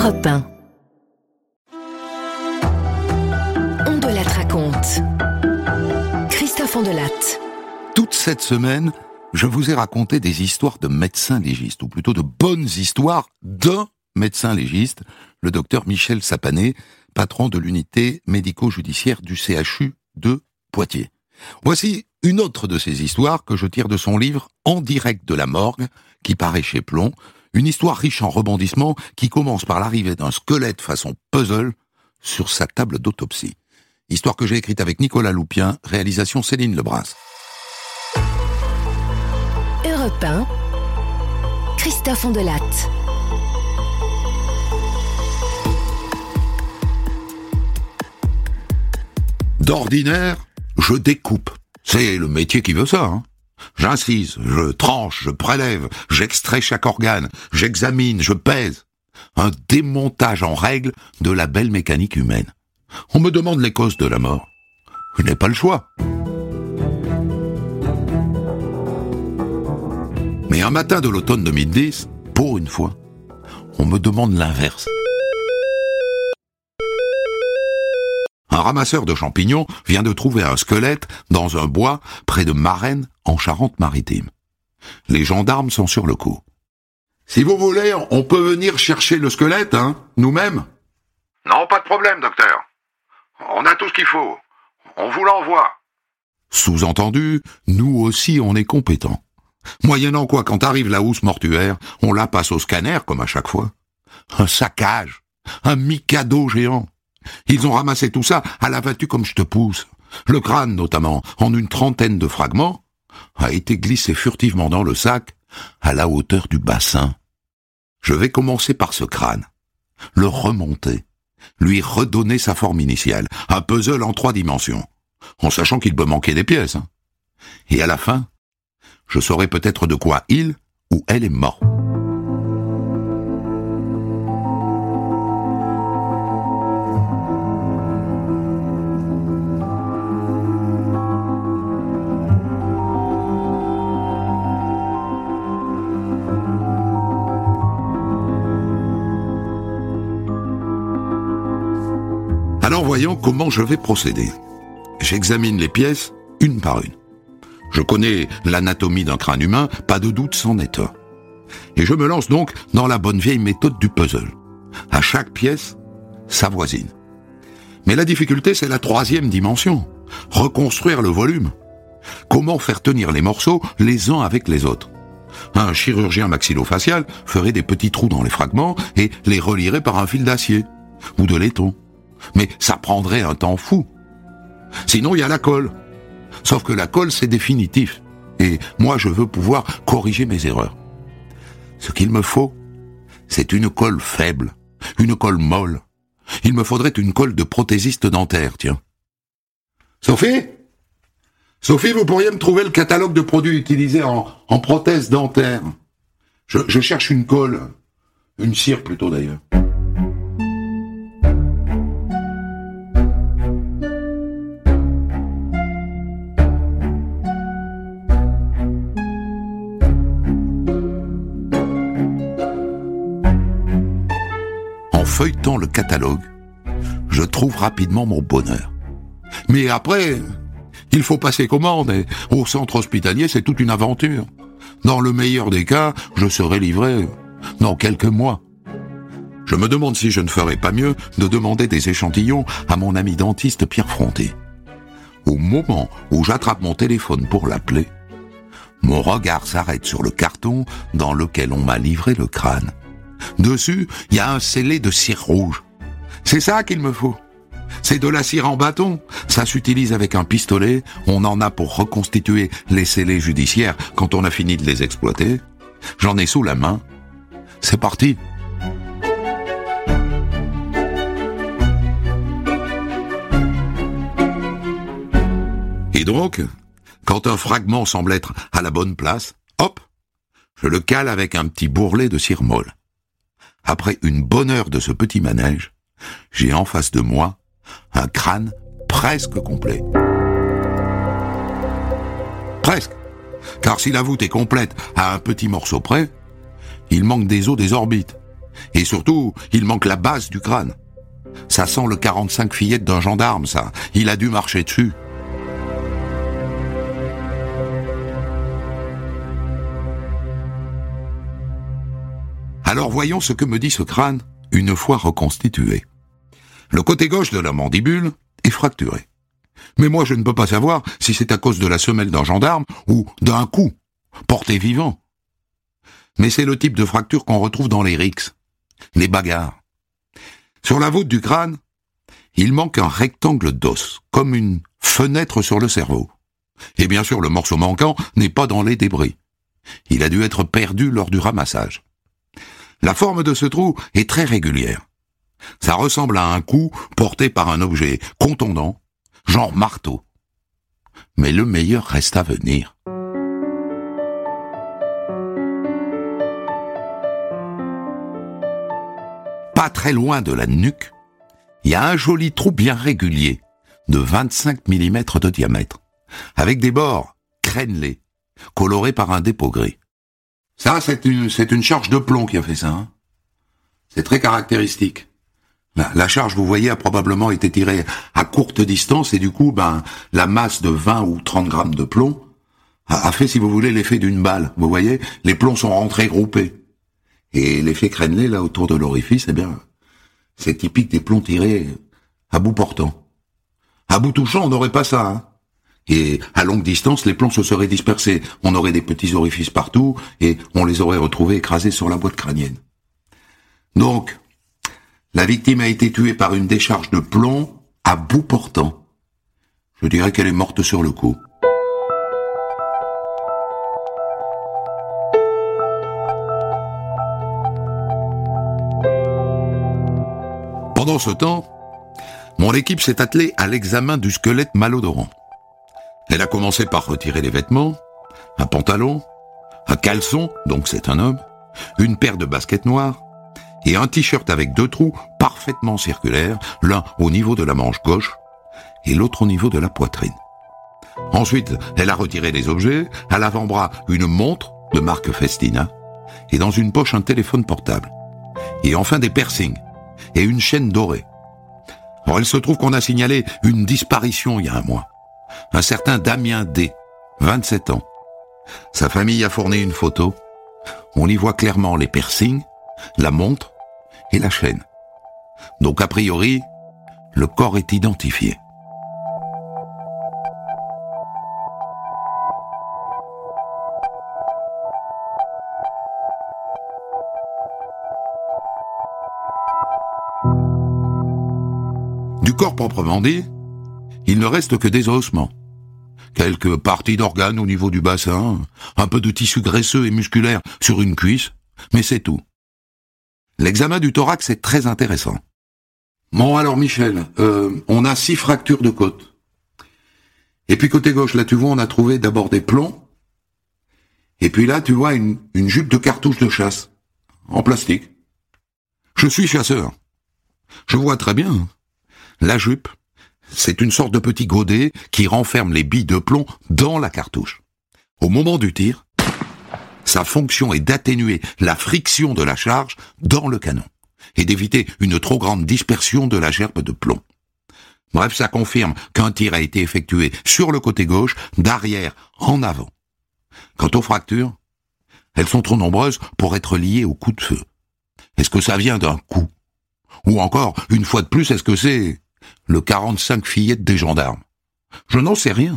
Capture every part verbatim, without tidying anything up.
Europe un. On de la raconte. Christophe Ondelatte. Toute cette semaine, je vous ai raconté des histoires de médecins légistes, ou plutôt de bonnes histoires d'un médecin légiste, le docteur Michel Sapané, patron de l'unité médico-judiciaire du C H U de Poitiers. Voici une autre de ces histoires que je tire de son livre « En direct de la morgue » qui paraît chez Plomb, une histoire riche en rebondissements qui commence par l'arrivée d'un squelette façon puzzle sur sa table d'autopsie. Histoire que j'ai écrite avec Nicolas Loupien, réalisation Céline Lebras. Europe un, Christophe Ondelatte. D'ordinaire, je découpe. C'est le métier qui veut ça, hein. J'incise, je tranche, je prélève, j'extrais chaque organe, j'examine, je pèse. Un démontage en règle de la belle mécanique humaine. On me demande les causes de la mort. Je n'ai pas le choix. Mais un matin de l'automne deux mille dix, pour une fois, on me demande l'inverse. Un ramasseur de champignons vient de trouver un squelette dans un bois près de Marennes, en Charente-Maritime. Les gendarmes sont sur le coup. Si vous voulez, on peut venir chercher le squelette, hein, nous-mêmes. Non, pas de problème, docteur. On a tout ce qu'il faut. On vous l'envoie. Sous-entendu, nous aussi on est compétents. Moyennant quoi, quand arrive la housse mortuaire, on la passe au scanner, comme à chaque fois. Un saccage, un mikado géant. Ils ont ramassé tout ça à la vas-tu comme je te pousse. Le crâne, notamment, en une trentaine de fragments, a été glissé furtivement dans le sac, à la hauteur du bassin. Je vais commencer par ce crâne, le remonter, lui redonner sa forme initiale, un puzzle en trois dimensions, en sachant qu'il peut manquer des pièces. Hein. Et à la fin, je saurai peut-être de quoi il ou elle est mort. Alors voyons comment je vais procéder. J'examine les pièces une par une. Je connais l'anatomie d'un crâne humain, pas de doute, c'en est un. Et je me lance donc dans la bonne vieille méthode du puzzle. À chaque pièce, sa voisine. Mais la difficulté, c'est la troisième dimension. Reconstruire le volume. Comment faire tenir les morceaux les uns avec les autres? Un chirurgien maxillofacial ferait des petits trous dans les fragments et les relierait par un fil d'acier ou de laiton. Mais ça prendrait un temps fou. Sinon, il y a la colle. Sauf que la colle, c'est définitif. Et moi, je veux pouvoir corriger mes erreurs. Ce qu'il me faut, c'est une colle faible, une colle molle. Il me faudrait une colle de prothésiste dentaire, tiens. Sophie ? Sophie, vous pourriez me trouver le catalogue de produits utilisés en, en prothèse dentaire. Je, je cherche une colle. Une cire plutôt, d'ailleurs. Feuilletant le catalogue, je trouve rapidement mon bonheur. Mais après, il faut passer commande et au centre hospitalier, c'est toute une aventure. Dans le meilleur des cas, je serai livré dans quelques mois. Je me demande si je ne ferais pas mieux de demander des échantillons à mon ami dentiste Pierre Fronté. Au moment où j'attrape mon téléphone pour l'appeler, mon regard s'arrête sur le carton dans lequel on m'a livré le crâne. Dessus, il y a un scellé de cire rouge. C'est ça qu'il me faut. C'est de la cire en bâton. Ça s'utilise avec un pistolet. On en a pour reconstituer les scellés judiciaires quand on a fini de les exploiter. J'en ai sous la main. C'est parti. Et donc, quand un fragment semble être à la bonne place, hop, je le cale avec un petit bourrelet de cire molle. Après une bonne heure de ce petit manège, j'ai en face de moi un crâne presque complet. Presque. Car si la voûte est complète à un petit morceau près, il manque des os des orbites. Et surtout, il manque la base du crâne. Ça sent le quarante-cinq fillette d'un gendarme, ça. Il a dû marcher dessus. Alors voyons ce que me dit ce crâne, une fois reconstitué. Le côté gauche de la mandibule est fracturé. Mais moi je ne peux pas savoir si c'est à cause de la semelle d'un gendarme ou d'un coup, porté vivant. Mais c'est le type de fracture qu'on retrouve dans les rixes, les bagarres. Sur la voûte du crâne, il manque un rectangle d'os, comme une fenêtre sur le cerveau. Et bien sûr, le morceau manquant n'est pas dans les débris. Il a dû être perdu lors du ramassage. La forme de ce trou est très régulière. Ça ressemble à un coup porté par un objet contondant, genre marteau. Mais le meilleur reste à venir. Pas très loin de la nuque, il y a un joli trou bien régulier, de vingt-cinq millimètres de diamètre, avec des bords crénelés, colorés par un dépôt gris. Ça, c'est une, c'est une charge de plomb qui a fait ça. Hein. C'est très caractéristique. La, la charge, vous voyez, a probablement été tirée à courte distance et du coup, ben, la masse de vingt ou trente grammes de plomb a, a fait, si vous voulez, l'effet d'une balle. Vous voyez, les plombs sont rentrés groupés. Et l'effet crénelé, là, autour de l'orifice, eh bien, c'est typique des plombs tirés à bout portant. À bout touchant, on n'aurait pas ça, hein. Et à longue distance, les plombs se seraient dispersés. On aurait des petits orifices partout et on les aurait retrouvés écrasés sur la boîte crânienne. Donc, la victime a été tuée par une décharge de plomb à bout portant. Je dirais qu'elle est morte sur le coup. Pendant ce temps, mon équipe s'est attelée à l'examen du squelette malodorant. Elle a commencé par retirer les vêtements, un pantalon, un caleçon, donc c'est un homme, une paire de baskets noires et un t-shirt avec deux trous parfaitement circulaires, l'un au niveau de la manche gauche et l'autre au niveau de la poitrine. Ensuite, elle a retiré les objets, à l'avant-bras une montre de marque Festina et dans une poche un téléphone portable. Et enfin des piercings et une chaîne dorée. Or, il se trouve qu'on a signalé une disparition il y a un mois. Un certain Damien D, vingt-sept ans. Sa famille a fourni une photo. On y voit clairement les piercings, la montre et la chaîne. Donc a priori, le corps est identifié. Du corps proprement dit, il ne reste que des ossements. Quelques parties d'organes au niveau du bassin, un peu de tissu graisseux et musculaire sur une cuisse, mais c'est tout. L'examen du thorax est très intéressant. Bon alors Michel, euh, on a six fractures de côte. Et puis côté gauche, là tu vois, on a trouvé d'abord des plombs, et puis là tu vois une, une jupe de cartouche de chasse, en plastique. Je suis chasseur. Je vois très bien. La jupe, c'est une sorte de petit godet qui renferme les billes de plomb dans la cartouche. Au moment du tir, sa fonction est d'atténuer la friction de la charge dans le canon et d'éviter une trop grande dispersion de la gerbe de plomb. Bref, ça confirme qu'un tir a été effectué sur le côté gauche, d'arrière en avant. Quant aux fractures, elles sont trop nombreuses pour être liées au coup de feu. Est-ce que ça vient d'un coup? Ou encore, une fois de plus, est-ce que c'est le quarante-cinq fillette des gendarmes? Je n'en sais rien.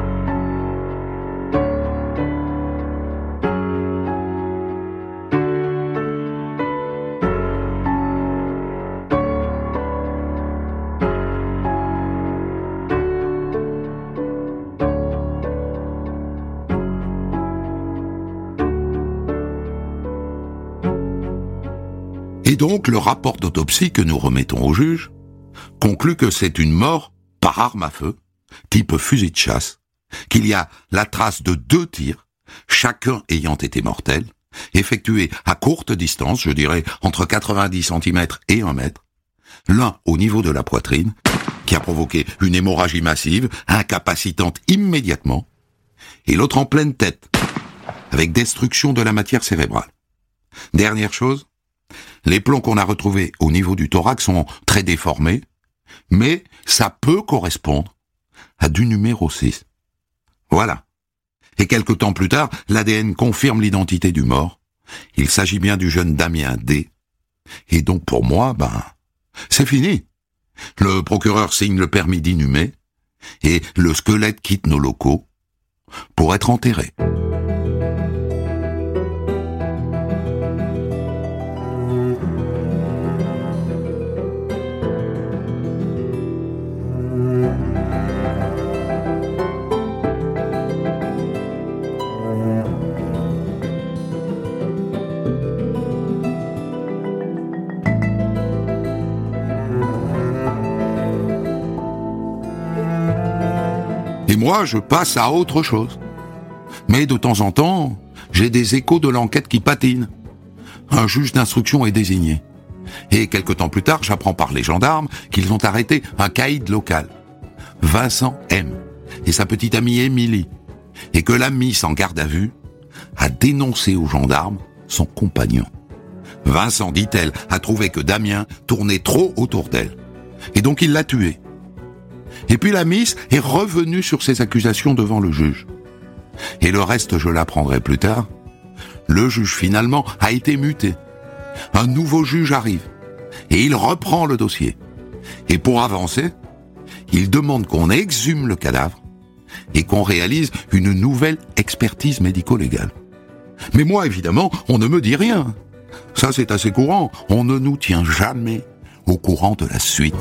Et donc, le rapport d'autopsie que nous remettons au juge conclut que c'est une mort par arme à feu, type fusil de chasse, qu'il y a la trace de deux tirs, chacun ayant été mortel, effectués à courte distance, je dirais entre quatre-vingt-dix centimètres et un mètre, l'un au niveau de la poitrine, qui a provoqué une hémorragie massive, incapacitante immédiatement, et l'autre en pleine tête, avec destruction de la matière cérébrale. Dernière chose, Les plombs qu'on a retrouvés au niveau du thorax sont très déformés, mais ça peut correspondre à du numéro six. Voilà. Et quelque temps plus tard, l'A D N confirme l'identité du mort. Il s'agit bien du jeune Damien D. Et donc pour moi, ben, c'est fini. Le procureur signe le permis d'inhumer et le squelette quitte nos locaux pour être enterré. Et moi, je passe à autre chose. Mais de temps en temps, j'ai des échos de l'enquête qui patinent. Un juge d'instruction est désigné. Et quelque temps plus tard, j'apprends par les gendarmes qu'ils ont arrêté un caïd local, Vincent M, et sa petite amie Émilie, et que la Miss en garde à vue a dénoncé aux gendarmes son compagnon. Vincent, dit-elle, a trouvé que Damien tournait trop autour d'elle. Et donc il l'a tué. Et puis la Miss est revenue sur ses accusations devant le juge. Et le reste, je l'apprendrai plus tard. Le juge, finalement, a été muté. Un nouveau juge arrive. Et il reprend le dossier. Et pour avancer, il demande qu'on exhume le cadavre et qu'on réalise une nouvelle expertise médico-légale. Mais moi, évidemment, on ne me dit rien. Ça, c'est assez courant. On ne nous tient jamais au courant de la suite.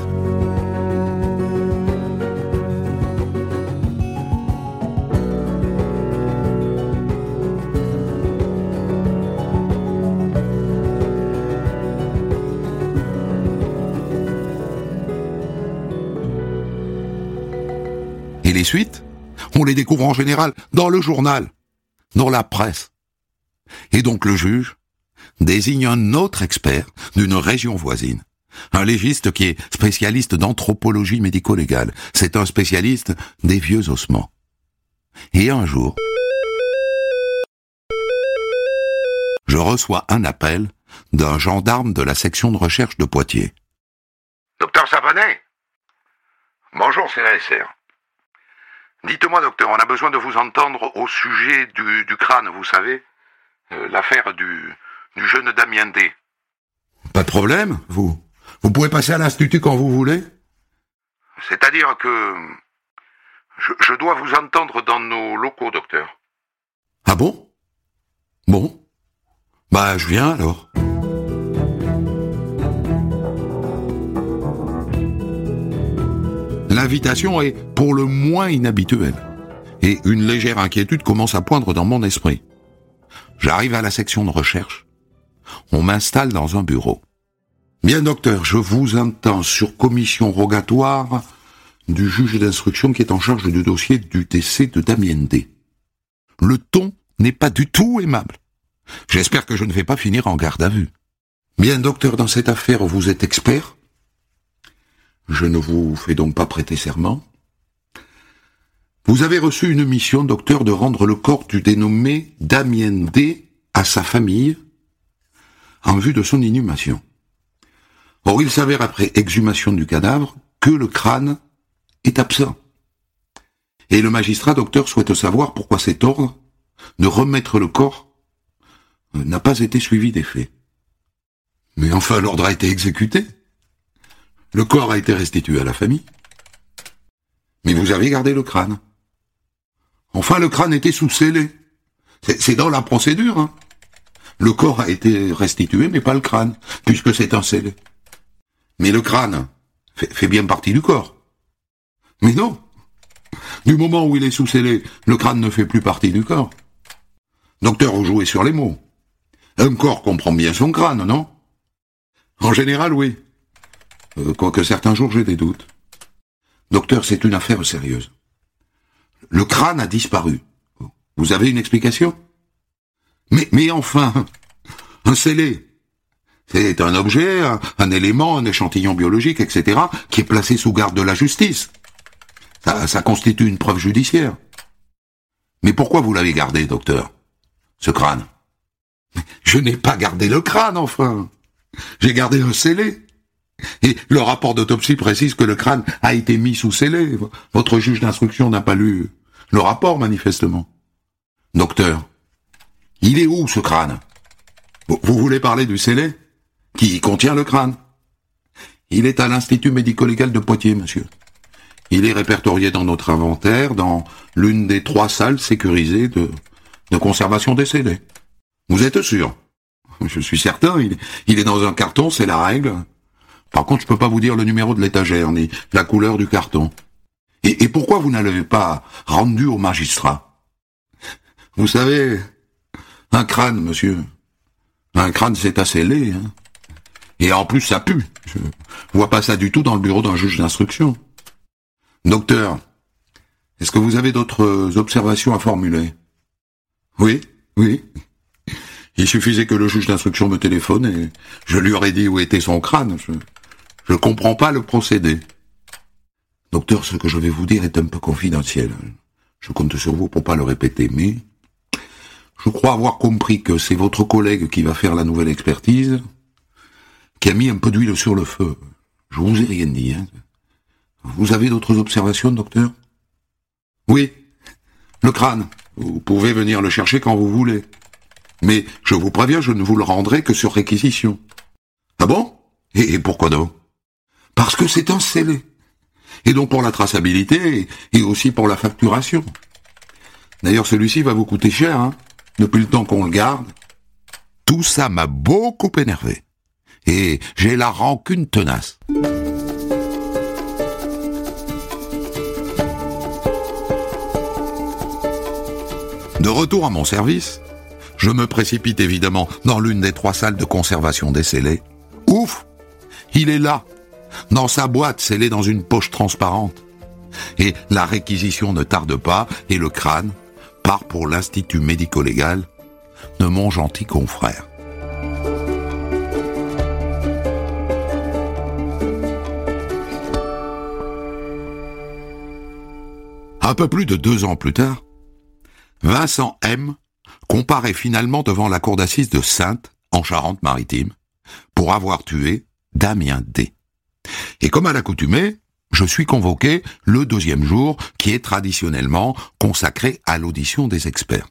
Et les suites, on les découvre en général dans le journal, dans la presse. Et donc le juge désigne un autre expert d'une région voisine, un légiste qui est spécialiste d'anthropologie médico-légale. C'est un spécialiste des vieux ossements. Et un jour, je reçois un appel d'un gendarme de la section de recherche de Poitiers. Docteur Sabanet ? Bonjour, c'est la S R. Dites-moi, docteur, on a besoin de vous entendre au sujet du, du crâne, vous savez, euh, l'affaire du, du jeune Damien D. Pas de problème, vous. Vous pouvez passer à l'institut quand vous voulez. C'est-à-dire que je, je dois vous entendre dans nos locaux, docteur. Ah bon ? Bon. Bah, je viens alors. L'invitation est pour le moins inhabituelle, et une légère inquiétude commence à poindre dans mon esprit. J'arrive à la section de recherche. On m'installe dans un bureau. Bien, docteur, je vous entends sur commission rogatoire du juge d'instruction qui est en charge du dossier du décès de Damien D. Le ton n'est pas du tout aimable. J'espère que je ne vais pas finir en garde à vue. Bien, docteur, dans cette affaire, vous êtes expert ? Je ne vous fais donc pas prêter serment. Vous avez reçu une mission, docteur, de rendre le corps du dénommé Damien D à sa famille en vue de son inhumation. Or, il s'avère après exhumation du cadavre que le crâne est absent. Et le magistrat, docteur, souhaite savoir pourquoi cet ordre de remettre le corps n'a pas été suivi des faits. Mais enfin, l'ordre a été exécuté. Le corps a été restitué à la famille. Mais vous avez gardé le crâne. Enfin, le crâne était sous scellé. C'est, c'est dans la procédure, hein. Le corps a été restitué, mais pas le crâne, puisque c'est un scellé. Mais le crâne fait, fait bien partie du corps. Mais non. Du moment où il est sous scellé, le crâne ne fait plus partie du corps. Docteur, vous jouez sur les mots. Un corps comprend bien son crâne, non ? En général, oui. Euh, quoique certains jours j'ai des doutes. Docteur, c'est une affaire sérieuse. Le crâne a disparu. Vous avez une explication ? Mais, mais enfin, un scellé, c'est un objet, un, un élément, un échantillon biologique, et cetera, qui est placé sous garde de la justice. Ça, ça constitue une preuve judiciaire. Mais pourquoi vous l'avez gardé, docteur, ce crâne ? Je n'ai pas gardé le crâne, enfin. J'ai gardé un scellé. Et le rapport d'autopsie précise que le crâne a été mis sous scellé. Votre juge d'instruction n'a pas lu le rapport, manifestement. Docteur, il est où, ce crâne? Vous voulez parler du scellé qui contient le crâne? Il est à l'Institut médico-légal de Poitiers, monsieur. Il est répertorié dans notre inventaire, dans l'une des trois salles sécurisées de, de conservation des scellés. Vous êtes sûr? Je suis certain, il, il est dans un carton, c'est la règle. Par contre, je peux pas vous dire le numéro de l'étagère, ni la couleur du carton. Et, et pourquoi vous n'avez pas rendu au magistrat? Vous savez, un crâne, monsieur, un crâne c'est assez laid, hein. Et en plus, ça pue. Je vois pas ça du tout dans le bureau d'un juge d'instruction. Docteur, est-ce que vous avez d'autres observations à formuler? Oui, oui. Il suffisait que le juge d'instruction me téléphone et je lui aurais dit où était son crâne. Je, je comprends pas le procédé. Docteur, ce que je vais vous dire est un peu confidentiel. Je compte sur vous pour pas le répéter, mais je crois avoir compris que c'est votre collègue qui va faire la nouvelle expertise, qui a mis un peu d'huile sur le feu. Je vous ai rien dit, hein. Vous avez d'autres observations, docteur? Oui. Le crâne. Vous pouvez venir le chercher quand vous voulez. Mais je vous préviens, je ne vous le rendrai que sur réquisition. Ah bon? Et, et pourquoi donc? Parce que c'est un scellé. Et donc pour la traçabilité, et, et aussi pour la facturation. D'ailleurs, celui-ci va vous coûter cher, hein, depuis le temps qu'on le garde. Tout ça m'a beaucoup énervé. Et j'ai la rancune tenace. De retour à mon service, je me précipite évidemment dans l'une des trois salles de conservation des scellés. Ouf! Il est là, dans sa boîte scellée dans une poche transparente. Et la réquisition ne tarde pas, et le crâne part pour l'Institut médico-légal de mon gentil confrère. Un peu plus de deux ans plus tard, Vincent M. comparaît finalement devant la cour d'assises de Saintes, en Charente-Maritime, pour avoir tué Damien D. Et comme à l'accoutumée, je suis convoqué le deuxième jour, qui est traditionnellement consacré à l'audition des experts.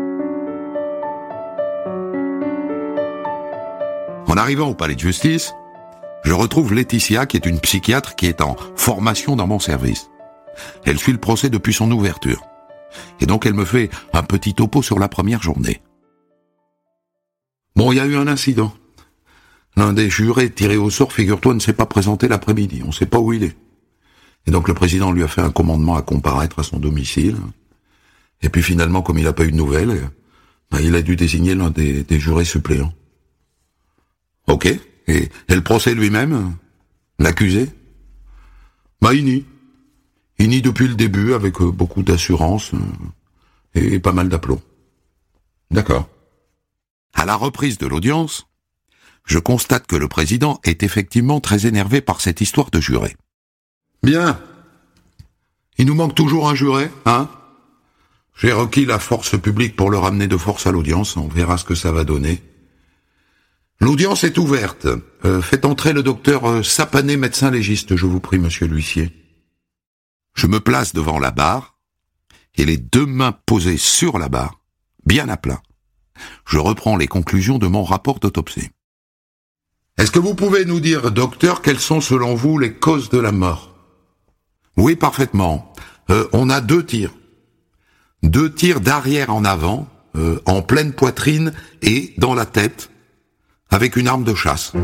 En arrivant au palais de justice, je retrouve Laetitia, qui est une psychiatre qui est en formation dans mon service. Elle suit le procès depuis son ouverture. Et donc elle me fait un petit topo sur la première journée. Bon, il y a eu un incident. L'un des jurés tiré au sort, figure-toi, ne s'est pas présenté l'après-midi. On ne sait pas où il est. Et donc le président lui a fait un commandement à comparaître à son domicile. Et puis finalement, comme il n'a pas eu de nouvelles, ben, il a dû désigner l'un des, des jurés suppléants. Ok. Et, et le procès lui-même, l'accusé, bah il nie. Il nie depuis le début avec euh, beaucoup d'assurance euh, et, et pas mal d'aplomb. D'accord. À la reprise de l'audience, je constate que le président est effectivement très énervé par cette histoire de juré. Bien. Il nous manque toujours un juré, hein? J'ai requis la force publique pour le ramener de force à l'audience. On verra ce que ça va donner. L'audience est ouverte. Euh, faites entrer le docteur euh, Sapané, médecin légiste, je vous prie, monsieur l'huissier. Je me place devant la barre, et les deux mains posées sur la barre, bien à plat, je reprends les conclusions de mon rapport d'autopsie. Est-ce que vous pouvez nous dire, docteur, quelles sont selon vous les causes de la mort? Oui, parfaitement. Euh, on a deux tirs. Deux tirs d'arrière en avant, euh, en pleine poitrine et dans la tête, avec une arme de chasse.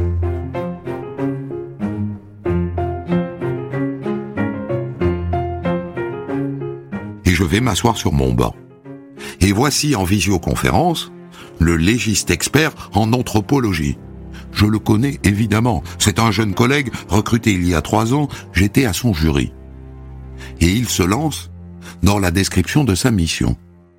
Et je vais m'asseoir sur mon banc. Et voici en visioconférence le légiste expert en anthropologie. Je le connais évidemment. C'est un jeune collègue recruté il y a trois ans. J'étais à son jury. Et il se lance dans la description de sa mission.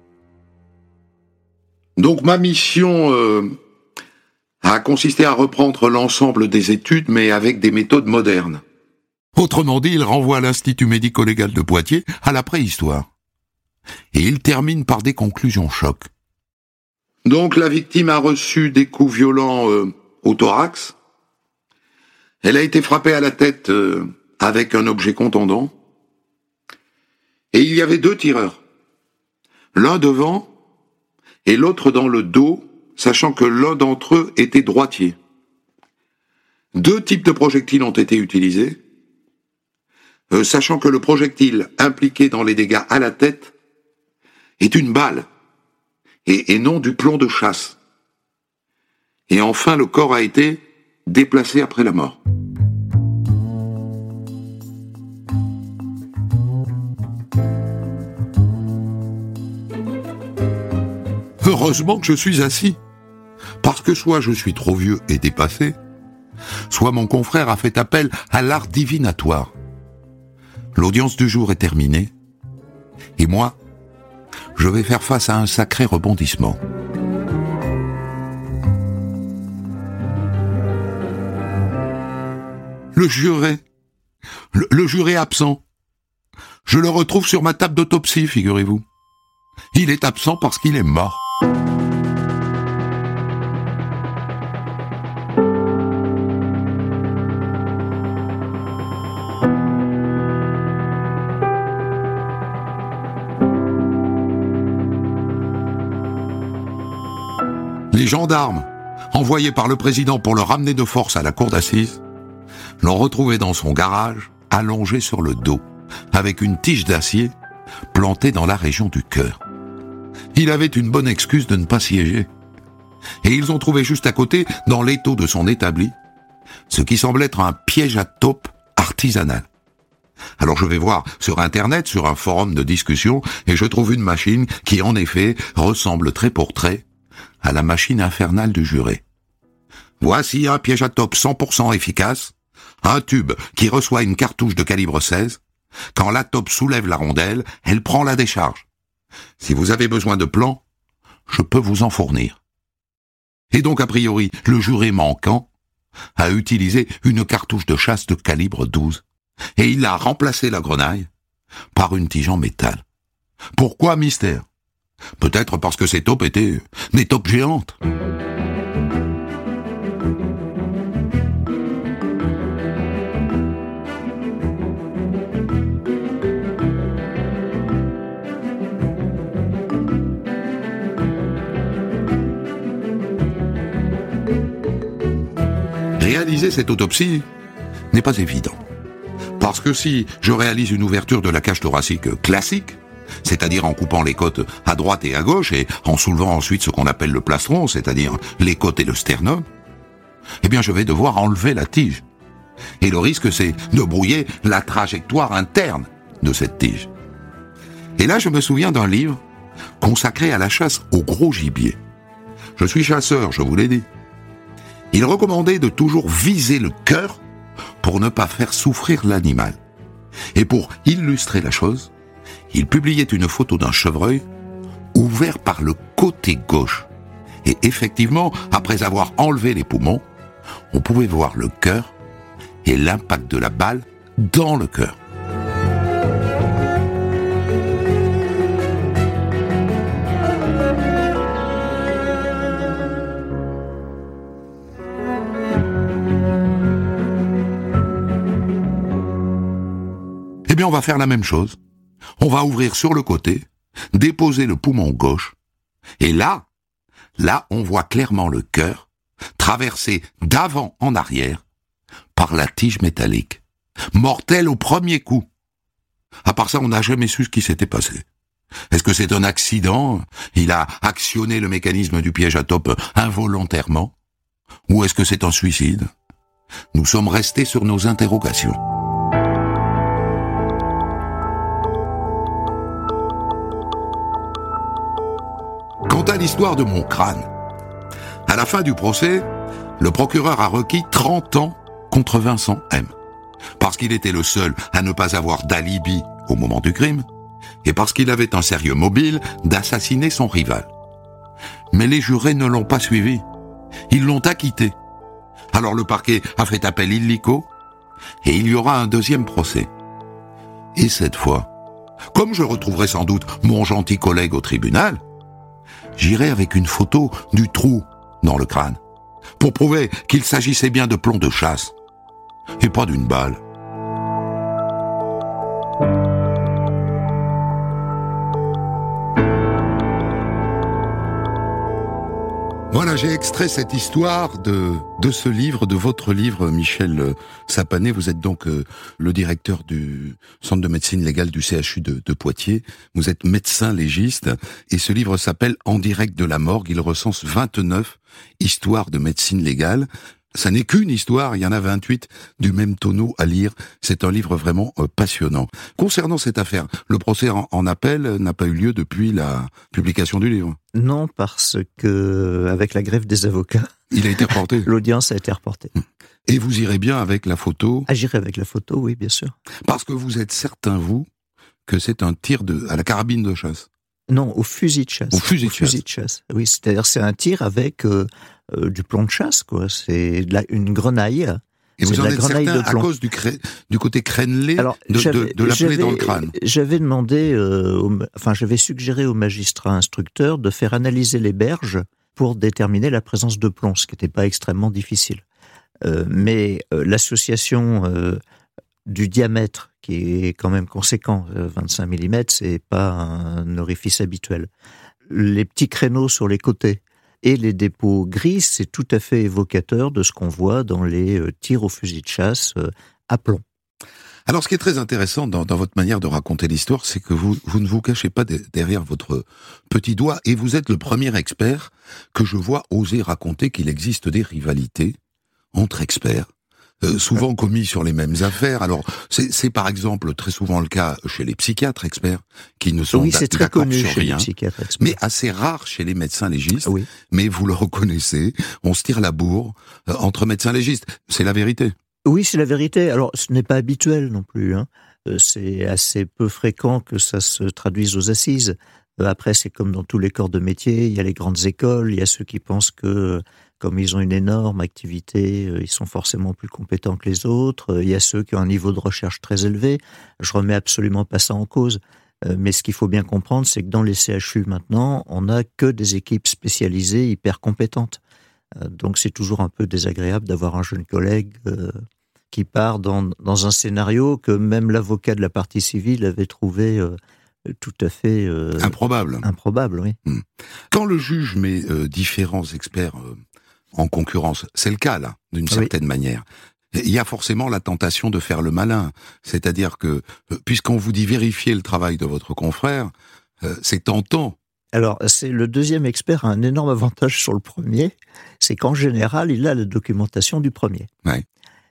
Donc ma mission euh, a consisté à reprendre l'ensemble des études, mais avec des méthodes modernes. Autrement dit, il renvoie l'Institut médico-légal de Poitiers à la préhistoire. Et il termine par des conclusions choc. Donc la victime a reçu des coups violents euh, au thorax, Elle a été frappée à la tête euh, avec un objet contondant. Et il y avait deux tireurs. L'un devant et l'autre dans le dos, sachant que l'un d'entre eux était droitier. Deux types de projectiles ont été utilisés, euh, sachant que le projectile impliqué dans les dégâts à la tête est une balle, et, et non du plomb de chasse. Et enfin, le corps a été déplacé après la mort. Heureusement que je suis assis, parce que soit je suis trop vieux et dépassé, soit mon confrère a fait appel à l'art divinatoire. L'audience du jour est terminée, et moi, je vais faire face à un sacré rebondissement. Le juré, le, le juré absent, je le retrouve sur ma table d'autopsie, figurez-vous. Il est absent parce qu'il est mort. Les gendarmes, envoyés par le président pour le ramener de force à la cour d'assises, l'ont retrouvé dans son garage, allongé sur le dos, avec une tige d'acier plantée dans la région du cœur. Il avait une bonne excuse de ne pas siéger. Et ils ont trouvé juste à côté, dans l'étau de son établi, ce qui semble être un piège à taupe artisanal. Alors je vais voir sur Internet, sur un forum de discussion, et je trouve une machine qui, en effet, ressemble trait pour trait à la machine infernale du juré. Voici un piège à taupe cent pour cent efficace, un tube qui reçoit une cartouche de calibre seize. Quand la taupe soulève la rondelle, elle prend la décharge. Si vous avez besoin de plans, je peux vous en fournir. Et donc, a priori, le juré manquant a utilisé une cartouche de chasse de calibre douze, et il a remplacé la grenaille par une tige en métal. Pourquoi mystère? Peut-être parce que ces taupes étaient des taupes géantes. Réaliser cette autopsie n'est pas évident. Parce que si je réalise une ouverture de la cage thoracique classique, c'est-à-dire en coupant les côtes à droite et à gauche et en soulevant ensuite ce qu'on appelle le plastron, c'est-à-dire les côtes et le sternum, eh bien je vais devoir enlever la tige. Et le risque, c'est de brouiller la trajectoire interne de cette tige. Et là, je me souviens d'un livre consacré à la chasse au gros gibier. Je suis chasseur, je vous l'ai dit. Il recommandait de toujours viser le cœur pour ne pas faire souffrir l'animal. Et pour illustrer la chose, il publiait une photo d'un chevreuil ouvert par le côté gauche. Et effectivement, après avoir enlevé les poumons, on pouvait voir le cœur et l'impact de la balle dans le cœur. Eh bien, on va faire la même chose. On va ouvrir sur le côté, déposer le poumon gauche, et là, là, on voit clairement le cœur traversé d'avant en arrière par la tige métallique, mortelle au premier coup. À part ça, on n'a jamais su ce qui s'était passé. Est-ce que c'est un accident? Il a actionné le mécanisme du piège à taupe involontairement? Ou est-ce que c'est un suicide? Nous sommes restés sur nos interrogations. Quant à l'histoire de mon crâne, à la fin du procès, le procureur a requis trente ans contre Vincent M. Parce qu'il était le seul à ne pas avoir d'alibi au moment du crime, et parce qu'il avait un sérieux mobile d'assassiner son rival. Mais les jurés ne l'ont pas suivi. Ils l'ont acquitté. Alors le parquet a fait appel illico, et il y aura un deuxième procès. Et cette fois, comme je retrouverai sans doute mon gentil collègue au tribunal, j'irai avec une photo du trou dans le crâne, pour prouver qu'il s'agissait bien de plomb de chasse. et pas d'une balle. Voilà, j'ai extrait cette histoire de, de ce livre, de votre livre, Michel Sapanet. Vous êtes donc euh, le directeur du Centre de médecine légale du C H U de, de Poitiers. Vous êtes médecin légiste et ce livre s'appelle « En direct de la morgue ». Il recense vingt-neuf histoires de médecine légale. Ça n'est qu'une histoire, il y en a vingt-huit du même tonneau à lire. C'est un livre vraiment euh, passionnant. Concernant cette affaire, le procès en, en appel n'a pas eu lieu depuis la publication du livre. Non, parce que avec la grève des avocats, il a été reporté. L'audience a été reportée. Et vous irez bien avec la photo? Ah, j'irai avec la photo, oui, bien sûr. Parce que vous êtes certain, vous, que c'est un tir de à la carabine de chasse? Non, au fusil de chasse. Au fusil de, au fusil de chasse. Oui, c'est-à-dire c'est un tir avec euh, euh, du plomb de chasse, quoi. C'est de la, une grenaille. Et vous en êtes certain à plomb. cause du, cré... du côté crénelé Alors, de, de, de la plaie dans le crâne? J'avais demandé, euh, au, enfin j'avais suggéré au magistrat instructeur de faire analyser les berges pour déterminer la présence de plomb, ce qui n'était pas extrêmement difficile. Euh, mais euh, l'association euh, du diamètre, qui est quand même conséquent, vingt-cinq millimètres, c'est pas un orifice habituel. Les petits créneaux sur les côtés et les dépôts gris, c'est tout à fait évocateur de ce qu'on voit dans les tirs au fusil de chasse à plomb. Alors, ce qui est très intéressant dans, dans votre manière de raconter l'histoire, c'est que vous, vous ne vous cachez pas de, derrière votre petit doigt, et vous êtes le premier expert que je vois oser raconter qu'il existe des rivalités entre experts. Euh, souvent commis sur les mêmes affaires. Alors, c'est, c'est par exemple très souvent le cas chez les psychiatres experts, qui ne sont oui, c'est très d'accord connu sur chez rien, les psychiatres experts. Mais assez rare chez les médecins légistes. Oui. Mais vous le reconnaissez, on se tire la bourre euh, entre médecins légistes. C'est la vérité. Oui, c'est la vérité. Alors, ce n'est pas habituel non plus. Hein. Euh, c'est assez peu fréquent que ça se traduise aux assises. Euh, après, c'est comme dans tous les corps de métier. Il y a les grandes écoles, il y a ceux qui pensent que comme ils ont une énorme activité, ils sont forcément plus compétents que les autres. Il y a ceux qui ont un niveau de recherche très élevé. Je remets absolument pas ça en cause. Mais ce qu'il faut bien comprendre, c'est que dans les C H U maintenant, on n'a que des équipes spécialisées hyper compétentes. Donc c'est toujours un peu désagréable d'avoir un jeune collègue qui part dans, dans un scénario que même l'avocat de la partie civile avait trouvé tout à fait euh, improbable. Improbable, oui. Quand le juge met euh, différents experts euh, en concurrence, c'est le cas là, d'une certaine oui. manière. Il y a forcément la tentation de faire le malin, c'est-à-dire que euh, puisqu'on vous dit vérifier le travail de votre confrère, euh, c'est tentant. Alors, c'est le deuxième expert a un énorme avantage sur le premier, c'est qu'en général, il a la documentation du premier. Ouais.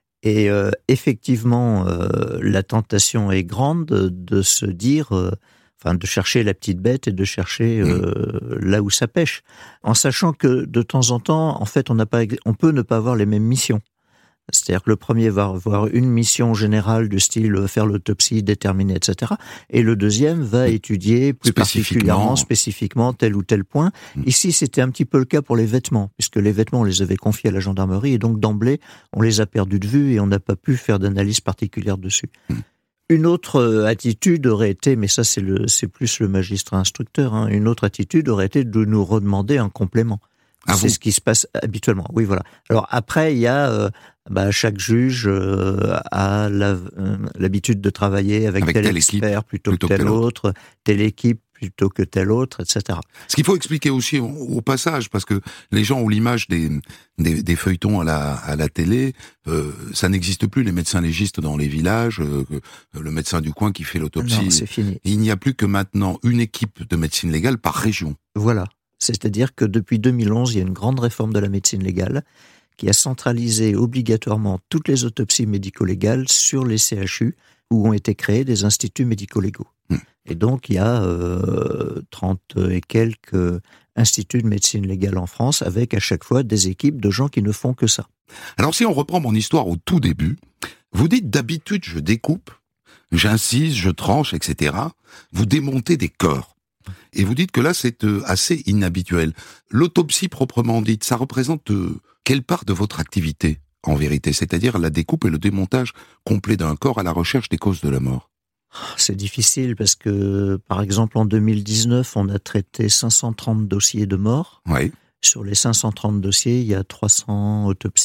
Et euh, effectivement, euh, la tentation est grande de, de se dire, euh, enfin, de chercher la petite bête et de chercher euh, mmh. là où ça pêche, en sachant que de temps en temps, en fait, on n'a pas, on peut ne pas avoir les mêmes missions. C'est-à-dire que le premier va avoir une mission générale du style faire l'autopsie, déterminer, et cetera. Et le deuxième va mmh. étudier plus particulièrement, spécifiquement tel ou tel point. Mmh. Ici, c'était un petit peu le cas pour les vêtements, puisque les vêtements, on les avait confiés à la gendarmerie, et donc d'emblée, on les a perdus de vue et on n'a pas pu faire d'analyse particulière dessus. Mmh. Une autre attitude aurait été, mais ça c'est, le, c'est plus le magistrat instructeur, hein, une autre attitude aurait été de nous redemander un complément. Ah c'est vous. Ce qui se passe habituellement. Oui, voilà. Alors après, il y a euh, bah, chaque juge euh, a la, euh, l'habitude de travailler avec, avec tel expert plutôt, plutôt que tel autre, telle équipe plutôt que telle autre, et cetera. Ce qu'il faut expliquer aussi au, au passage, parce que les gens ont l'image des, des, des feuilletons à la, à la télé, euh, ça n'existe plus, les médecins légistes dans les villages, euh, le médecin du coin qui fait l'autopsie. Non, c'est fini. Il n'y a plus que maintenant une équipe de médecine légale par région. Voilà. C'est-à-dire que depuis deux mille onze, il y a une grande réforme de la médecine légale qui a centralisé obligatoirement toutes les autopsies médico-légales sur les C H U où ont été créés des instituts médico-légaux. Mmh. Et donc, il y a euh, trente et quelques instituts de médecine légale en France avec à chaque fois des équipes de gens qui ne font que ça. Alors, si on reprend mon histoire au tout début, vous dites d'habitude je découpe, j'incise, je tranche, et cetera. Vous démontez des corps. Et vous dites que là, c'est euh, assez inhabituel. L'autopsie proprement dite, ça représente euh, quelle part de votre activité, en vérité? C'est-à-dire la découpe et le démontage complet d'un corps à la recherche des causes de la mort. C'est difficile parce que, par exemple, en deux mille dix-neuf, on a traité cinq cent trente dossiers de mort. Oui. Sur les cinq cent trente dossiers, il y a trois cents autopsies.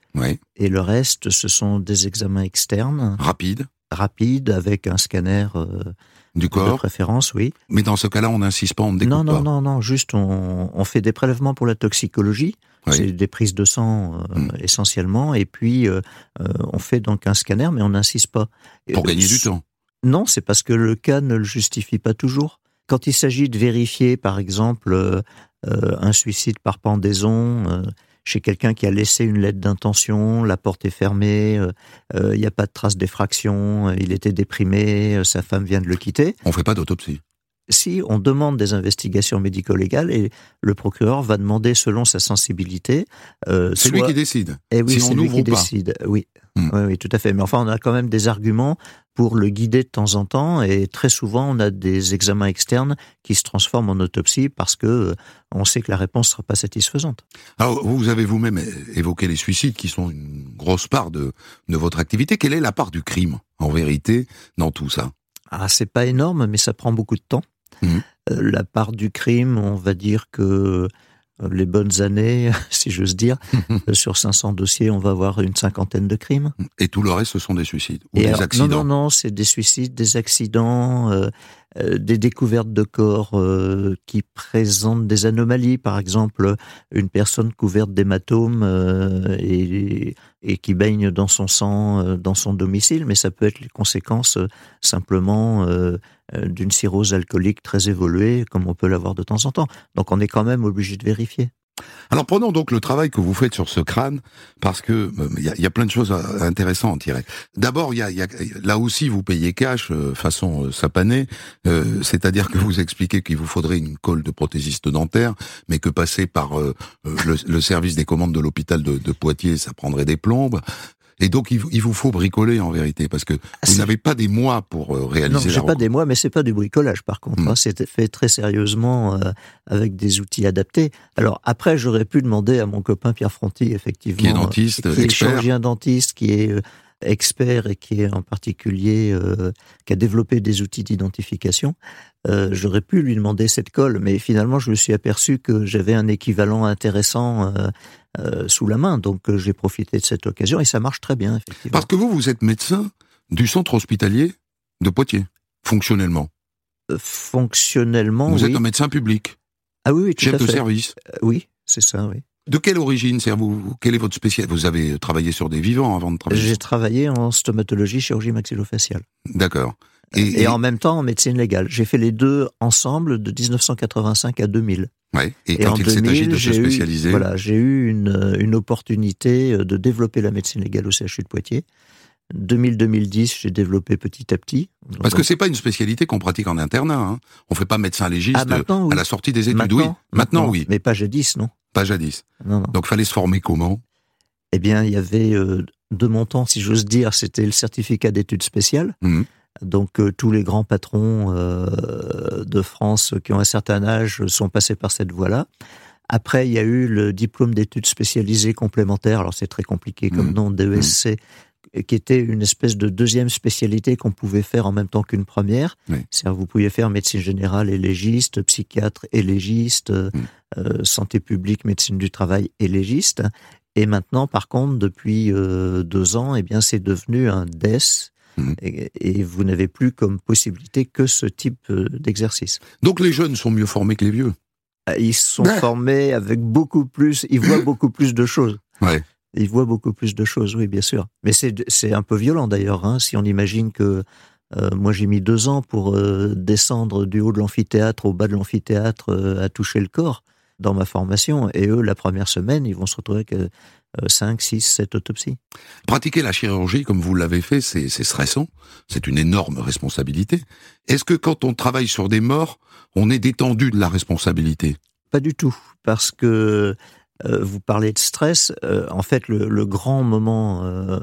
Ouais. Et le reste, ce sont des examens externes. Rapide. Rapides, avec un scanner euh, Du de corps. préférence, oui. Mais dans ce cas-là, on n'insiste pas, on ne découpe Non, non, pas. non, non, juste on, on fait des prélèvements pour la toxicologie. Oui. C'est des prises de sang euh, Mm. essentiellement. Et puis, euh, euh, on fait donc un scanner, mais on n'insiste pas. Pour Et, gagner euh, du temps. Non, c'est parce que le cas ne le justifie pas toujours. Quand il s'agit de vérifier, par exemple, euh, euh, un suicide par pendaison euh, chez quelqu'un qui a laissé une lettre d'intention, la porte est fermée, il euh, n'y euh, a pas de trace d'effraction, euh, il était déprimé, euh, sa femme vient de le quitter. On fait pas d'autopsie. Si on demande des investigations médico-légales et le procureur va demander selon sa sensibilité. Euh, C'est soit... lui qui décide. Eh oui, si c'est on lui ouvre qui ou pas. décide. Oui. Hmm. oui, oui, tout à fait. Mais enfin, on a quand même des arguments pour le guider de temps en temps, et très souvent, on a des examens externes qui se transforment en autopsie parce que euh, on sait que la réponse ne sera pas satisfaisante. Alors, vous avez vous-même évoqué les suicides qui sont une grosse part de, de votre activité. Quelle est la part du crime, en vérité, dans tout ça? Ah, c'est pas énorme, mais ça prend beaucoup de temps. Mmh. Euh, la part du crime, on va dire que euh, les bonnes années, si j'ose dire, euh, sur cinq cents dossiers, on va avoir une cinquantaine de crimes. Et tout le reste, ce sont des suicides ou Et des alors, accidents? Non, non, non, c'est des suicides, des accidents, euh, euh, des découvertes de corps euh, qui présentent des anomalies. Par exemple, une personne couverte d'hématomes euh, et, et qui baigne dans son sang, euh, dans son domicile, mais ça peut être les conséquences euh, simplement euh, euh, d'une cirrhose alcoolique très évoluée, comme on peut l'avoir de temps en temps. Donc on est quand même obligé de vérifier. Alors prenons donc le travail que vous faites sur ce crâne, parce que il euh, y, y a plein de choses intéressantes à en tirer. D'abord, il y a, y a là aussi vous payez cash euh, façon euh, Sapanet, euh, c'est-à-dire que vous expliquez qu'il vous faudrait une colle de prothésiste dentaire, mais que passer par euh, le, le service des commandes de l'hôpital de, de Poitiers, ça prendrait des plombes. Et donc, il, il vous faut bricoler en vérité, parce que vous n'avez pas des mois pour euh, réaliser non, la j'ai pas des mois, mais c'est pas du bricolage par contre. Mmh. Hein, c'est fait très sérieusement euh, avec des outils adaptés. Alors après, j'aurais pu demander à mon copain Pierre Fronty, effectivement, qui est dentiste, euh, qui est expert. chirurgien dentiste, qui est euh, expert et qui est en particulier euh, qui a développé des outils d'identification. Euh, j'aurais pu lui demander cette colle, mais finalement, je me suis aperçu que j'avais un équivalent intéressant euh, euh, sous la main, donc euh, j'ai profité de cette occasion et ça marche très bien, effectivement. Parce que vous, vous êtes médecin du centre hospitalier de Poitiers, fonctionnellement. Euh, fonctionnellement, Vous oui. êtes un médecin public. Ah oui, oui, tout chef à fait. de service. Euh, oui, c'est ça, oui. De quelle origine, c'est vous Quelle est votre spécialité? Vous avez travaillé sur des vivants avant de travailler? J'ai travaillé en stomatologie, chirurgie maxillofaciale. D'accord. Et, et, et en même temps en médecine légale. J'ai fait les deux ensemble de dix-neuf cent quatre-vingt-cinq à deux mille. Ouais. Et, et quand en il s'est agi de se spécialiser, eu, voilà, j'ai eu une, une opportunité de développer la médecine légale au C H U de Poitiers. deux mille à deux mille dix, j'ai développé petit à petit. Parce que c'est pas une spécialité qu'on pratique en internat. Hein. On fait pas médecin légiste ah, maintenant, oui. à la sortie des études. Maintenant, oui. Maintenant, maintenant, oui. Mais pas jadis, non. Pas jadis. Non, non. Donc fallait se former comment? Eh bien, il y avait euh, de mon temps, si j'ose dire, c'était le certificat d'études spéciales. Mmh. Donc euh, tous les grands patrons euh, de France qui ont un certain âge sont passés par cette voie-là. Après, il y a eu le diplôme d'études spécialisées complémentaires. Alors c'est très compliqué comme mmh. nom, D E S C, mmh. qui était une espèce de deuxième spécialité qu'on pouvait faire en même temps qu'une première. Oui. C'est-à-dire vous pouviez faire médecine générale et légiste, psychiatre et légiste, mmh. euh, santé publique, médecine du travail et légiste. Et maintenant, par contre, depuis euh, deux ans, eh bien, c'est devenu un D E S. Mmh. Et, et vous n'avez plus comme possibilité que ce type euh, d'exercice. Donc les jeunes sont mieux formés que les vieux? Ils sont ah. formés avec beaucoup plus, ils voient beaucoup plus de choses. Ouais. Ils voient beaucoup plus de choses, oui, bien sûr. Mais c'est, c'est un peu violent d'ailleurs, hein, si on imagine que euh, moi j'ai mis deux ans pour euh, descendre du haut de l'amphithéâtre au bas de l'amphithéâtre euh, à toucher le corps dans ma formation, et eux, la première semaine, ils vont se retrouver avec euh, cinq, six, sept autopsies. Pratiquer la chirurgie, comme vous l'avez fait, c'est, c'est stressant, c'est une énorme responsabilité. Est-ce que quand on travaille sur des morts, on est détendu de la responsabilité? Pas du tout, parce que euh, vous parlez de stress, euh, en fait, le, le grand moment euh,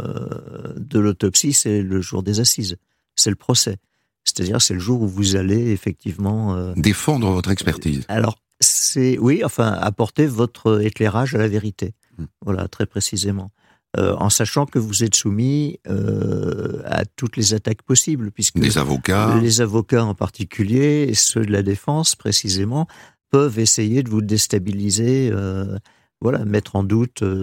de l'autopsie, c'est le jour des assises, c'est le procès. C'est-à-dire, c'est le jour où vous allez effectivement... Euh, défendre votre expertise. Alors, c'est, oui, enfin, apporter votre éclairage à la vérité. Mmh. Voilà, très précisément. Euh, en sachant que vous êtes soumis euh, à toutes les attaques possibles, puisque les avocats, les avocats en particulier, et ceux de la défense précisément, peuvent essayer de vous déstabiliser, euh, voilà, mettre en doute euh,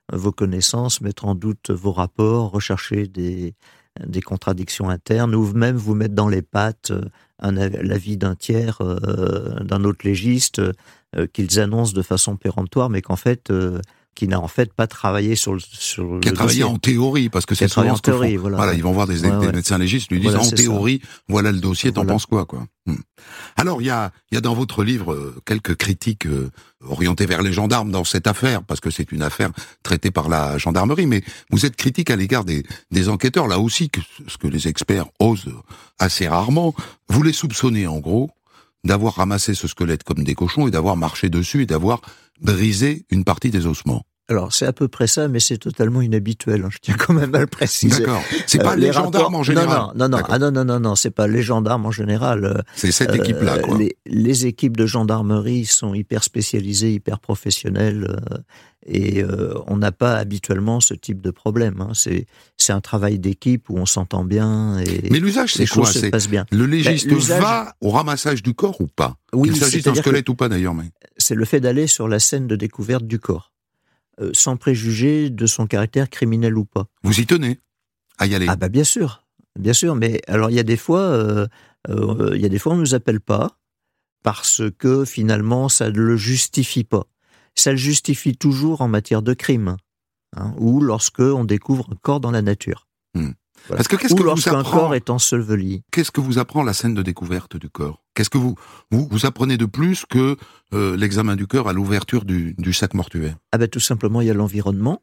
vos connaissances, mettre en doute vos rapports, rechercher des, des contradictions internes, ou même vous mettre dans les pattes un, l'avis d'un tiers, euh, d'un autre légiste, euh, qu'ils annoncent de façon péremptoire, mais qu'en fait... Euh, qui n'a en fait pas travaillé sur le sur qui a le travaillé dossier. en théorie, parce que c'est souvent ce que théorie, font. Voilà, voilà, ils vont voir des, ouais, des ouais. médecins légistes, lui disent Voilà, en théorie, ça. Voilà le dossier, t'en voilà. penses quoi, quoi. Hmm. Alors, il y a, il y a dans votre livre euh, quelques critiques euh, orientées vers les gendarmes dans cette affaire, parce que c'est une affaire traitée par la gendarmerie, mais vous êtes critique à l'égard des, des enquêteurs, là aussi, que, ce que les experts osent assez rarement. Vous les soupçonnez, en gros, d'avoir ramassé ce squelette comme des cochons et d'avoir marché dessus et d'avoir brisé une partie des ossements. Alors, c'est à peu près ça, mais c'est totalement inhabituel. Hein, je tiens quand même à le préciser. D'accord. C'est pas euh, les, les gendarmes rapports... en général. Non, non, non, non. Ah, non, non, non, non. C'est pas les gendarmes en général. C'est cette équipe-là, quoi. Les, les équipes de gendarmerie sont hyper spécialisées, hyper professionnelles, euh, et euh, on n'a pas habituellement ce type de problème. Hein. C'est, c'est un travail d'équipe où on s'entend bien. Et mais l'usage, c'est quoi? C'est bien. Le légiste ben, va au ramassage du corps ou pas? Oui, qu'il s'agisse d'un squelette ou pas, d'ailleurs. Mais... C'est le fait d'aller sur la scène de découverte du corps. Euh, sans préjuger de son caractère criminel ou pas. Vous y tenez à y aller? Ah bah bien sûr, bien sûr. Mais alors il y a des fois, euh, euh, il y a des fois on nous appelle pas parce que finalement ça ne le justifie pas. Ça le justifie toujours en matière de crime, hein, ou lorsque on découvre un corps dans la nature. Hmm. Voilà. Parce que qu'est-ce ou que lorsqu'un vous apprend... corps est enseveli. Qu'est-ce que vous apprend la scène de découverte du corps? Qu'est-ce que vous, vous vous apprenez de plus que euh, l'examen du corps à l'ouverture du, du sac mortuaire? Ah ben tout simplement il y a l'environnement.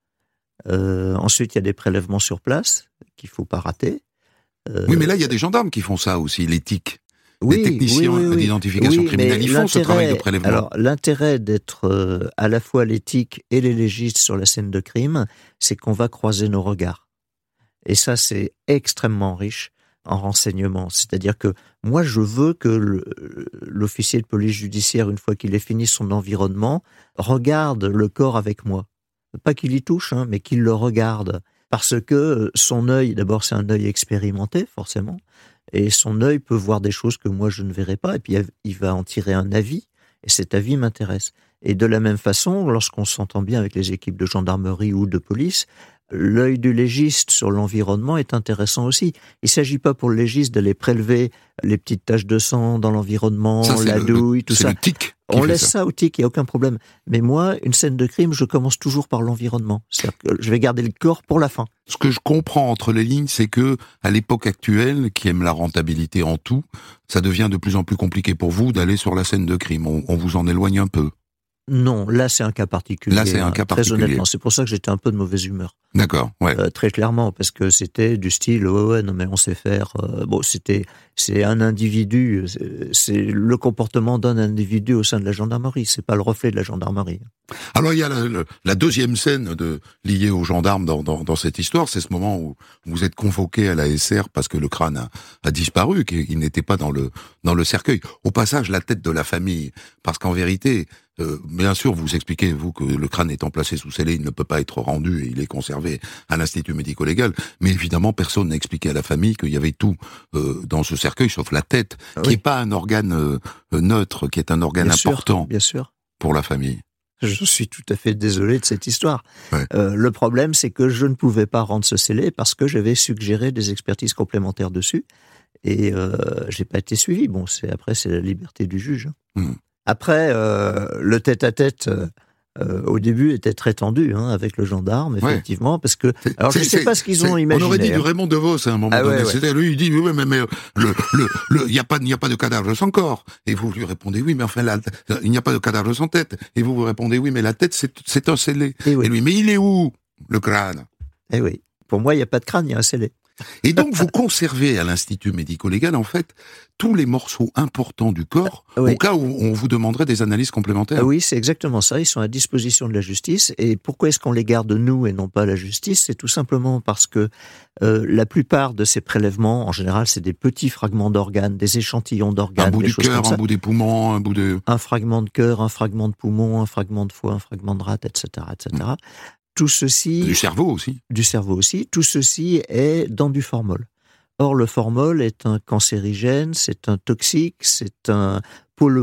Euh, ensuite il y a des prélèvements sur place qu'il faut pas rater. Euh... Oui, mais là il y a des gendarmes qui font ça aussi, l'éthique. Oui, les techniciens oui, oui, oui. d'identification oui, criminelle, ils font ce travail de prélèvement. Alors, l'intérêt d'être euh, à la fois l'éthique et les légistes sur la scène de crime, c'est qu'on va croiser nos regards. Et ça, c'est extrêmement riche en renseignements. C'est-à-dire que moi, je veux que le, l'officier de police judiciaire, une fois qu'il ait fini son environnement, regarde le corps avec moi. Pas qu'il y touche, hein, mais qu'il le regarde. Parce que son œil, d'abord, c'est un œil expérimenté, forcément. Et son œil peut voir des choses que moi je ne verrai pas, et puis il va en tirer un avis, et cet avis m'intéresse. Et de la même façon, lorsqu'on s'entend bien avec les équipes de gendarmerie ou de police, l'œil du légiste sur l'environnement est intéressant aussi. Il ne s'agit pas pour le légiste d'aller prélever les petites taches de sang dans l'environnement, ça, la douille, le, tout c'est ça. Le tic On laisse ça. ça au tic, il n'y a aucun problème. Mais moi, une scène de crime, je commence toujours par l'environnement. C'est-à-dire que je vais garder le corps pour la fin. Ce que je comprends entre les lignes, c'est que, à l'époque actuelle, qui aime la rentabilité en tout, ça devient de plus en plus compliqué pour vous d'aller sur la scène de crime. On, on vous en éloigne un peu. Non, là c'est un cas particulier. Là c'est un cas très particulier. Honnêtement, c'est pour ça que j'étais un peu de mauvaise humeur. D'accord, ouais. Euh, très clairement, parce que c'était du style, ouais, ouais, non mais on sait faire. Euh, bon, c'était, c'est un individu, c'est, c'est le comportement d'un individu au sein de la gendarmerie. C'est pas le reflet de la gendarmerie. Alors il y a la, la, la deuxième scène de liée aux gendarmes dans, dans, dans cette histoire, c'est ce moment où vous êtes convoqué à la S R parce que le crâne a, a disparu, qu'il n'était pas dans le dans le cercueil. Au passage, la tête de la famille, parce qu'en vérité. Euh, bien sûr, vous expliquez, vous, que le crâne étant placé sous scellé, il ne peut pas être rendu et il est conservé à l'Institut médico-légal. Mais évidemment, personne n'a expliqué à la famille qu'il y avait tout euh, dans ce cercueil, sauf la tête, ah, qui n'est oui. pas un organe euh, neutre, qui est un organe bien important sûr, bien sûr. pour la famille. Je suis tout à fait désolé de cette histoire. Ouais. Euh, le problème, c'est que je ne pouvais pas rendre ce scellé parce que j'avais suggéré des expertises complémentaires dessus et euh, j'ai pas été suivi. Bon, c'est après, c'est la liberté du juge. Mmh. Après, euh, le tête-à-tête, euh, au début, était très tendu hein, avec le gendarme, effectivement, ouais. parce que... Alors, je ne sais pas ce qu'ils ont imaginé. On aurait dit du Raymond DeVos à un moment ah, donné. Ouais, ouais. C'était, lui, il dit, oui, mais, mais le, le, le, il n'y a pas, il n'y a pas de cadavre sans corps. Et vous lui répondez, oui, mais enfin, la, il n'y a pas de cadavre sans tête. Et vous vous répondez, oui, mais la tête, c'est, c'est un scellé. Et, oui. Et lui, mais il est où, le crâne? Eh oui. Pour moi, il n'y a pas de crâne, il y a un scellé. Et donc, vous conservez à l'Institut médico-légal, en fait, tous les morceaux importants du corps, oui. au cas où on vous demanderait des analyses complémentaires. Oui, c'est exactement ça. Ils sont à disposition de la justice. Et pourquoi est-ce qu'on les garde nous et non pas la justice? C'est tout simplement parce que euh, la plupart de ces prélèvements, en général, c'est des petits fragments d'organes, des échantillons d'organes. Un bout des du choses cœur, comme un ça. bout des poumons, un bout de... Un fragment de cœur, un fragment de poumon, un fragment de foie, un fragment de rate, et cetera, et cetera. Mmh. Tout ceci... Du cerveau aussi. Du cerveau aussi. Tout ceci est dans du formol. Or, le formol est un cancérigène, c'est un toxique, c'est un polluant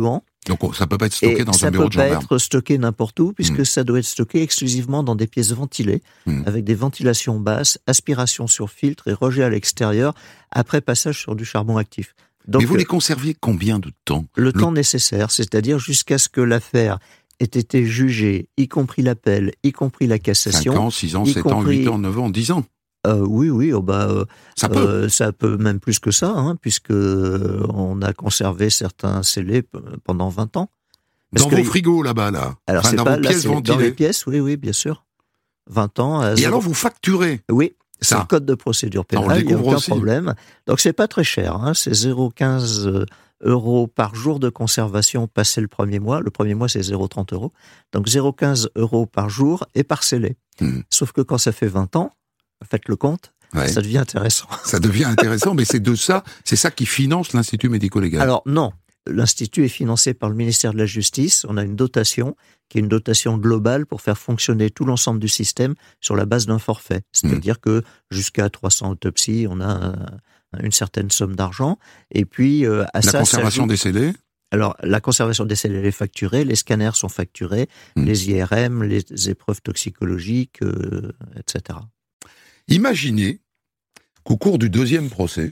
Donc ça ne peut pas être stocké Et dans un bureau de gendarme. Ça ne peut pas être stocké n'importe où, puisque mmh. ça doit être stocké exclusivement dans des pièces ventilées, mmh. avec des ventilations basses, aspiration sur filtre et rejet à l'extérieur, après passage sur du charbon actif. Donc, mais vous les conserviez combien de temps ? Le, le temps nécessaire, c'est-à-dire jusqu'à ce que l'affaire ait été jugée, y compris l'appel, y compris la cassation. cinq ans, six ans, sept ans, huit ans, neuf ans, dix ans. Euh, oui, oui, oh bah, euh, ça peut, euh, ça peut même plus que ça, hein, puisque euh, on a conservé certains scellés p- pendant vingt ans. Parce dans que, vos frigos là-bas, là. Alors enfin, c'est dans pas vos là, pièces c'est ventilées. Dans les pièces, oui, oui, bien sûr. vingt ans. Et zéro... alors vous facturez ? Oui, c'est ça. Le code de procédure pénale, il n'y a aucun aussi. problème. Donc c'est pas très cher, hein, c'est zéro virgule quinze euros par jour de conservation passé le premier mois. Le premier mois c'est zéro virgule trente euros. Donc zéro virgule quinze euros par jour et par scellé. Mmh. Sauf que quand ça fait vingt ans, faites le compte. Ouais. Ça devient intéressant. Ça devient intéressant, mais c'est de ça, c'est ça qui finance l'Institut médico-légal. Alors non, l'Institut est financé par le ministère de la Justice. On a une dotation qui est une dotation globale pour faire fonctionner tout l'ensemble du système sur la base d'un forfait. C'est-à-dire mmh. que jusqu'à trois cents autopsies, on a un, une certaine somme d'argent. Et puis euh, à la ça, conservation ça joue... des scellés. Alors, la conservation des scellés est facturée, les scanners sont facturés, mmh. les I R M, les épreuves toxicologiques, euh, et cetera. Imaginez qu'au cours du deuxième procès,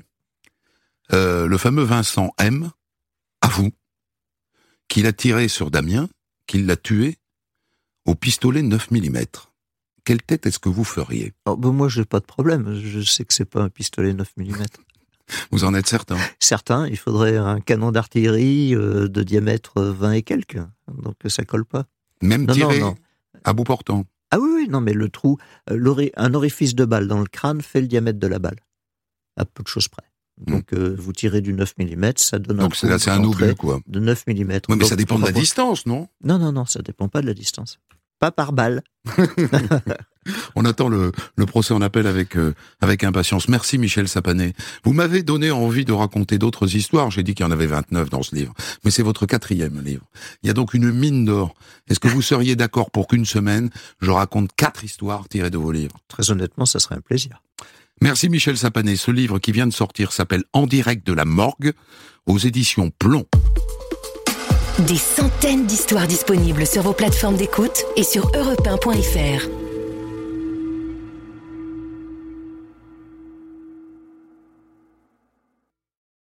euh, le fameux Vincent M avoue qu'il a tiré sur Damien, qu'il l'a tué au pistolet neuf millimètres. Quelle tête est-ce que vous feriez ? Oh, ben moi, je n'ai pas de problème. Je sais que c'est pas un pistolet neuf millimètres. Vous en êtes certain ? Certain. Il faudrait un canon d'artillerie euh, de diamètre vingt et quelques. Donc, ça colle pas. Même non, tiré non, non. à bout portant ? Ah oui, oui, non, mais le trou, euh, un orifice de balle dans le crâne fait le diamètre de la balle, à peu de choses près. Donc, mmh. euh, vous tirez du neuf millimètres, ça donne Donc, un c'est, là, c'est un obus, quoi. De neuf millimètres. Oui, mais Donc, ça dépend de la voir... distance, non ? Non, non, non, ça dépend pas de la distance. Pas par balle. On attend le, le procès en appel avec, euh, avec impatience. Merci Michel Sapanet. Vous m'avez donné envie de raconter d'autres histoires. J'ai dit qu'il y en avait vingt-neuf dans ce livre. Mais c'est votre quatrième livre. Il y a donc une mine d'or. Est-ce que vous seriez d'accord pour qu'une semaine, je raconte quatre histoires tirées de vos livres ? Très honnêtement, ça serait un plaisir. Merci Michel Sapanet. Ce livre qui vient de sortir s'appelle En direct de la morgue aux éditions Plomb. Des centaines d'histoires disponibles sur vos plateformes d'écoute et sur europe un point f r.